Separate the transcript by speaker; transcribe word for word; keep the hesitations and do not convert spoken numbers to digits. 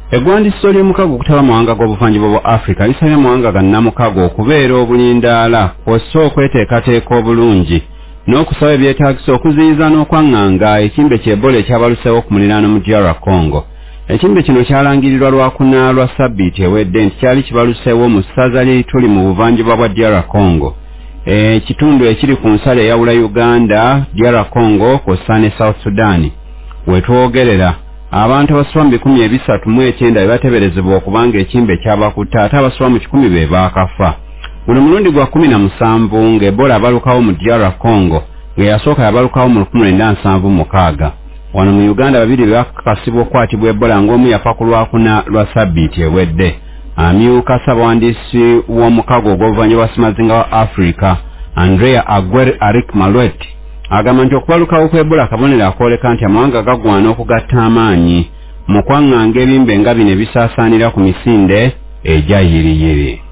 Speaker 1: Eggwandiso ly'omukago okutaba amawanga g'obuvanjuba bwa Africa lisabye amawanga ga nnamukago okubeera obulindaala kw'ossa okweteekateeka obulungi n'okusaba ebyetaagisa okuziyiza n'okwaŋŋanga ekimbe ky'Ebola ekyabaluseewo ku muliraano mu D R Congo. Ekimbe kino kyalangirirwa lwakuna lwa ssabbiiti ewedde nti kyali kibaluseewo mu ssaza ly'Ituli mu buvanjuba bwa D R Congo. Ekitundu ekiri ku nsalo eyawula Uganda, D R Congo kw'ossa ne South Sudan. Wetwogerera abantu abasoba mu bikumi ebisatu mu ekyenda be bateeberezebwa okubanga ekimbe kyabakutta ate abasoba mu kikumi be baakafa. Guno mulundi gwa kumi na musanvu ng'Ebola abalukawo mu D R Congo ng'eyasooka yabalukawo mu lukumi lwenda nsanvu mukaaga. Wano mu Uganda babiri bakakasibwa okukwatibwa Ebola ng'omu yafa ku lwakuna lwa ssabbiiti ewedde. Amyuka ssaabawandiisi w'omukago ogw'obuvanjuba bwa Ssemazinga wa Africa Andrea Aguer Arik Maluet agamba nti okubalukawo kw'Ebola kabonero akooleka nti amawanga gagwana okugatta amaanyi mu kwaŋŋanga ebimbe nga bino ebisaasaanira ku misinde egyayiriyiri.